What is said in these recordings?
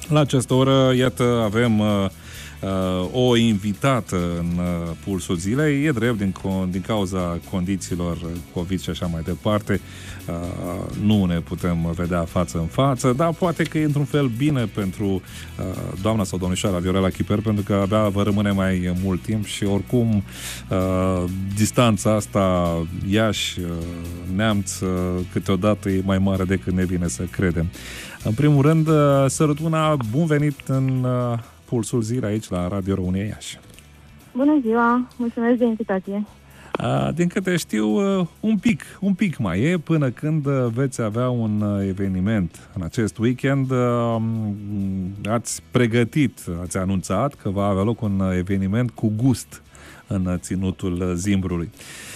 La această oră, iată, avem o invitată în Pulsul Zilei. E drept, din cauza condițiilor COVID și așa mai departe, nu ne putem vedea față în față, dar poate că e într-un fel bine pentru doamna sau domnișoara Viorela Chiper, pentru că abia vă rămâne mai mult timp și oricum distanța asta Iași-Neamț câteodată e mai mare decât ne vine să credem. În primul rând, Sărătuna, bun venit în Pulsul Zilei aici la Radio România Iași. Bună ziua, mulțumesc de invitație. Din câte știu, un pic mai e până când veți avea un eveniment în acest weekend. Ați pregătit, ați anunțat că va avea loc un eveniment cu gust în Ținutul Zimbrului.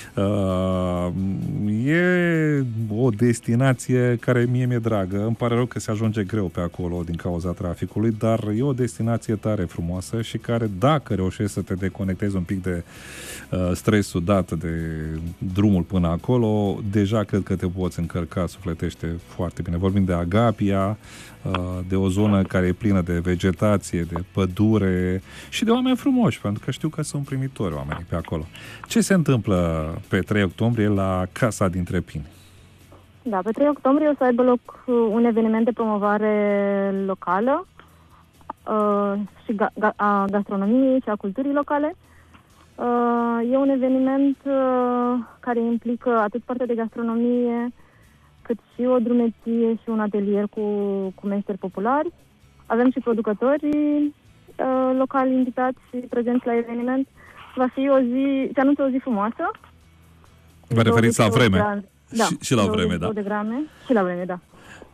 E o destinație care mie mi-e dragă. Îmi pare rău că se ajunge greu pe acolo din cauza traficului, dar e o destinație tare frumoasă și care, dacă reușești să te deconectezi un pic de stresul dat de drumul până acolo, deja cred că te poți încărca sufletește foarte bine. Vorbim de Agapia, de o zonă care e plină de vegetație, de pădure și de oameni frumoși, pentru că știu că sunt primitori oamenii pe acolo. Ce se întâmplă pe 3 octombrie la Casa dintre Pini? Da, pe 3 octombrie o să aibă loc un eveniment de promovare locală și a gastronomiei și a culturii locale. E un eveniment care implică atât partea de gastronomie, cât și o drumeție și un atelier cu meșteri populari. Avem și producători locali invitați și prezenți la eveniment. Va fi o zi, se anunță o zi frumoasă. Vă referiți la vreme? Da. Și la vreme, da. De grame. Și la vreme, da.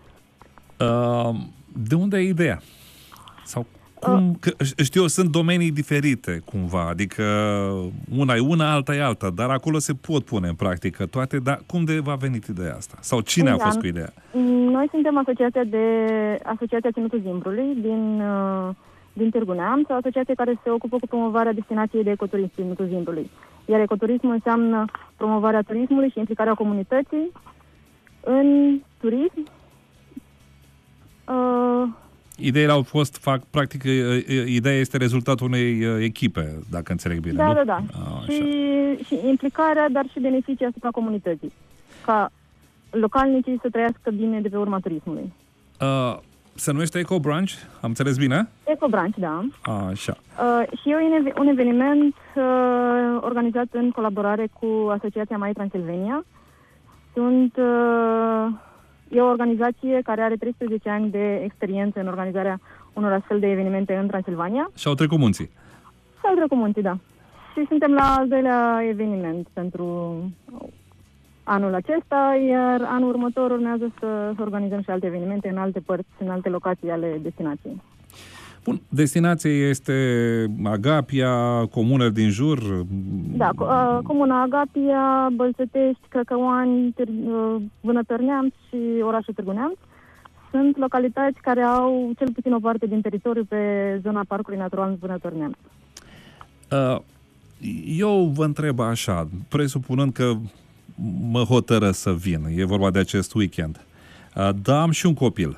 De unde e ideea? Sau cum? Că, știu, sunt domenii diferite, cumva, adică una e una, alta e alta, dar acolo se pot pune în practică toate, dar cum de v-a venit ideea asta? Sau cine a fost cu ideea? Noi suntem Asociația Ținutul Zimbrului din Târgu Neamț, o asociație care se ocupă cu promovarea destinației de ecoturism Ținutul Zimbrului. Iar ecoturismul înseamnă promovarea turismului și implicarea comunității în turism. Ideile au fost, practic, ideea este rezultatul unei echipe, dacă înțeleg bine, da, nu? Da. Și implicarea, dar și beneficii asupra comunității. Ca localnicii să trăiască bine de pe urma turismului. Se numește Eco Branch? Am înțeles bine? Eco Branch, da. Așa. Și e un eveniment organizat în colaborare cu Asociația Mai Transilvania. E o organizație care are 13 ani de experiență în organizarea unor astfel de evenimente în Transilvania. Și au trecut munții. S-au trecut munții, da. Și suntem la al doilea eveniment pentru anul acesta, iar anul următor urmează să organizăm și alte evenimente în alte părți, în alte locații ale destinației. Bun, destinația este Agapia, comunele din jur? Da, comuna Agapia, Bălțătești, Crăcăoani, Vânător Neamț și orașul Târgu Neamț. Sunt localități care au cel puțin o parte din teritoriu pe zona Parcului Natural Vânător Neamț. Eu vă întreb așa, presupunând că mă hotără să vin, e vorba de acest weekend, dar am și un copil.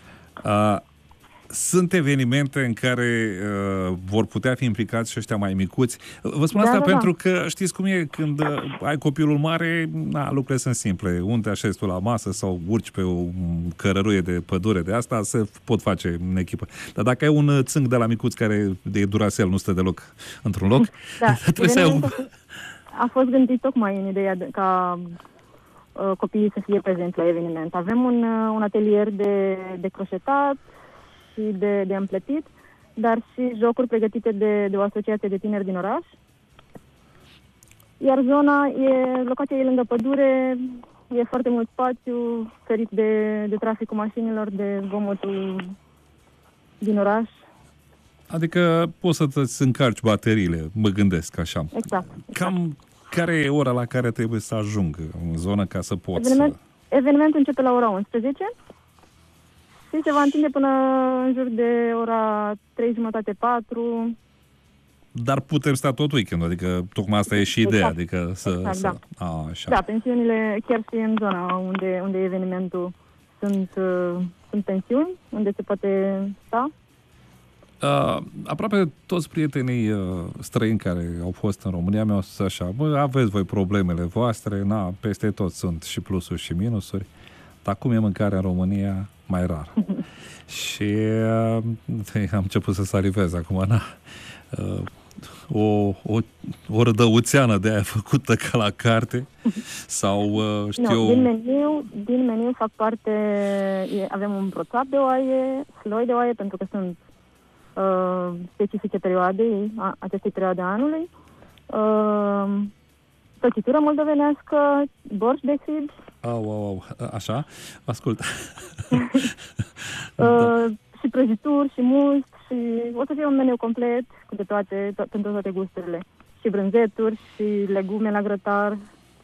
Sunt evenimente în care vor putea fi implicați și ăștia mai micuți. Vă spun asta pentru că știți cum e când ai copilul mare, lucrurile sunt simple. Unde așezi tu la masă sau urci pe o cărăruie de pădure de asta, se pot face în echipă. Dar dacă ai un țânc de la micuț care de Duracell nu stă deloc într-un loc, trebuie să ai a fost gândit tocmai în ideea ca copiii să fie prezenți la eveniment. Avem un atelier de croșetat și de împletit, dar și jocuri pregătite de o asociație de tineri din oraș. Iar locația e lângă pădure, e foarte mult spațiu, ferit de traficul mașinilor, de zgomotul din oraș. Adică poți să-ți încarci bateriile, mă gândesc așa. Exact. Cam care e ora la care trebuie să ajung în zonă ca să poți Evenimentul începe la ora 11 și se va întinde până în jur de ora 3:30-4. Dar putem sta tot weekendul, adică tocmai asta e și ideea, adică da. Așa. Da, pensiunile chiar și în zona unde e evenimentul sunt sunt pensiuni unde se poate sta? Aproape toți prietenii străini care au fost în România mi-au spus așa: bă, aveți voi problemele voastre, peste tot sunt și plusuri și minusuri, dar cum e mâncarea în România? Mai rar. Și am început să salivez acum, o rădăuțeană de aia făcută ca la carte sau din meniu fac parte, avem un broțap de oaie, sloi de oaie, pentru că sunt specifice perioadei, acestei perioade a anului, prăjitură moldovenească, borș de hrib. Așa, ascult. Și prăjituri, și must, și o să fie un meniu complet cu de toate, pentru toate gusturile. Și brânzeturi, și legume la grătar.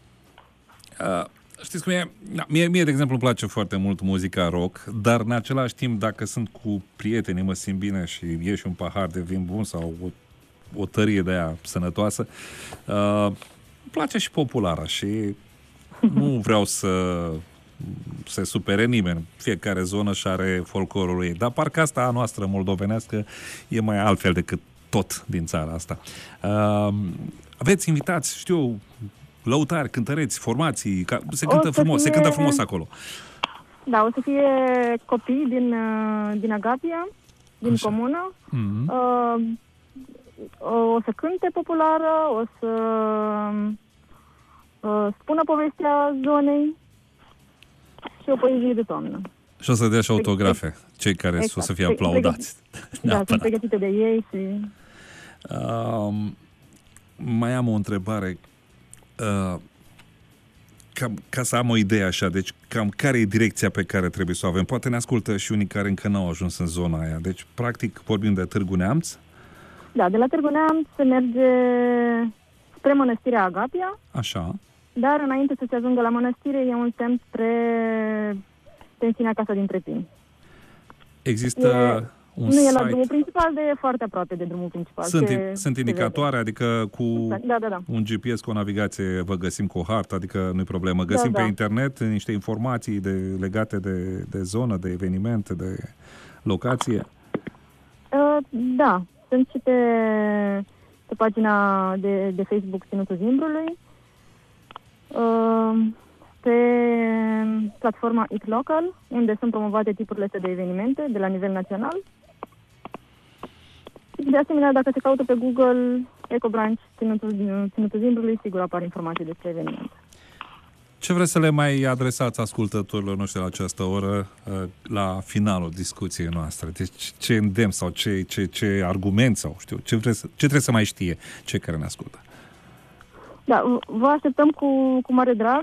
Știți cum e? Mie, de exemplu, îmi place foarte mult muzica rock, dar în același timp, dacă sunt cu prietenii, mă simt bine și ieși un pahar de vin bun sau o tărie de aia sănătoasă, îmi place și populara și nu vreau să se supere nimeni. Fiecare zonă și are folclorul ei. Dar parcă asta a noastră moldovenească e mai altfel decât tot din țara asta. Aveți invitați, știu, lăutari, cântăreți, formații, se cântă frumos acolo. Da, o să fie copii din Agapia, din așa, comună. Mm-hmm. O să cânte populară, o să spună povestea zonei și o poezie de toamnă. Și o să dea și autografe, cei care o să fie aplaudați. Da, sunt pregătite de ei și... mai am o întrebare. Ca să am o idee așa, deci cam care e direcția pe care trebuie să o avem? Poate ne ascultă și unii care încă n-au ajuns în zona aia. Deci, practic, vorbim de Târgu Neamț? Da, de la Târgu Neamț se merge spre Mănăstirea Agapia. Așa. Dar înainte să se ajungă la mănăstire e un semn spre pensiunea Casa dintre Pini. Există un nu site... e la drumul principal, de foarte aproape de drumul principal. Sunt indicatoare, adică cu un GPS, cu o navigație vă găsim, cu o hartă, adică nu-i problemă. Găsim pe internet niște informații legate de zonă, de evenimente, de locație? Da, sunt și pe pagina de Facebook Ținutul Zimbrului, pe platforma It Local, unde sunt promovate tipurile astea de evenimente de la nivel național. De asemenea, dacă se caută pe Google Ecobranch Ținutul Zimbrului, sigur apar informații despre evenimente. Ce vreți să le mai adresați ascultătorilor noștri la această oră, la finalul discuției noastre? Deci ce îndemn sau ce argument sau ce trebuie să mai știe cei care ne ascultă? Da, vă așteptăm cu mare drag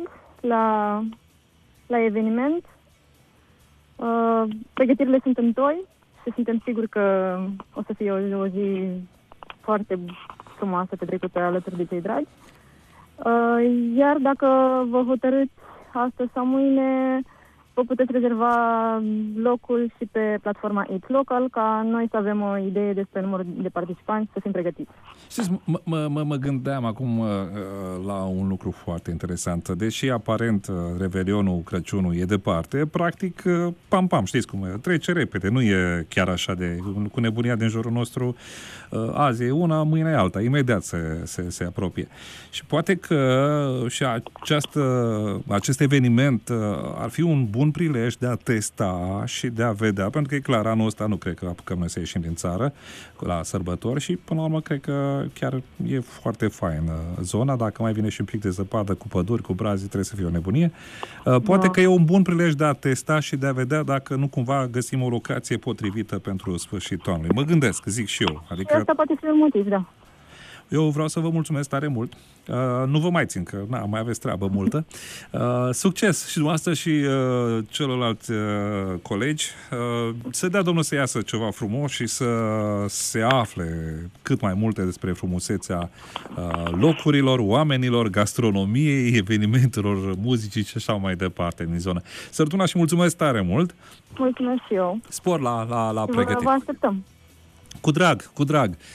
la eveniment. Pregătirile sunt în toi și suntem siguri că o să fie o zi foarte frumoasă petrecută alături de cei dragi. Iar dacă vă hotărâți astăzi sau mâine, vă puteți rezerva locul și pe platforma It's Local, ca noi să avem o idee despre numărul de participanți, să fim pregătiți. Știți, mă gândeam acum la un lucru foarte interesant. Deși aparent Revelionul, Crăciunul e departe, practic, pam, știți cum e, trece repede, nu e chiar așa cu nebunia din jurul nostru. Azi e una, mâine e alta, imediat se apropie. Și poate că și acest eveniment ar fi un bun prilej de a testa și de a vedea, pentru că e clar, anul ăsta nu cred că apucăm noi să ieșim din țară la sărbători și până la urmă cred că chiar e foarte faină zona. Dacă mai vine și un pic de zăpadă cu păduri, cu brazii, trebuie să fie o nebunie. Poate că e un bun prilej de a testa și de a vedea dacă nu cumva găsim o locație potrivită pentru sfârșitul anului. Mă gândesc, zic și eu. Adică asta poate fi un motiv, da. Eu vreau să vă mulțumesc tare mult. Nu vă mai țin, că mai aveți treabă multă. Succes și dumneavoastră și celorlalți colegi. Să dea Domnul să iasă ceva frumos și să se afle cât mai multe despre frumusețea locurilor, oamenilor, gastronomiei, evenimentelor, muzicii și așa mai departe din zonă. Sărtuna și mulțumesc tare mult. Mulțumesc și eu. Spor la pregătire. Vă așteptăm. Cu drag.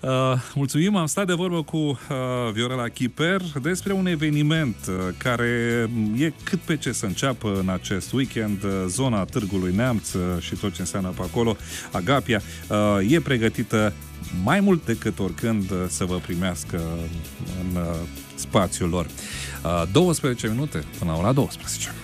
Mulțumim, am stat de vorbă cu Viorela Chiper despre un eveniment care e cât pe ce să înceapă în acest weekend. Zona Târgului Neamț și tot ce înseamnă pe acolo, Agapia, e pregătită mai mult decât oricând să vă primească în spațiul lor. 12 minute până la ora 12.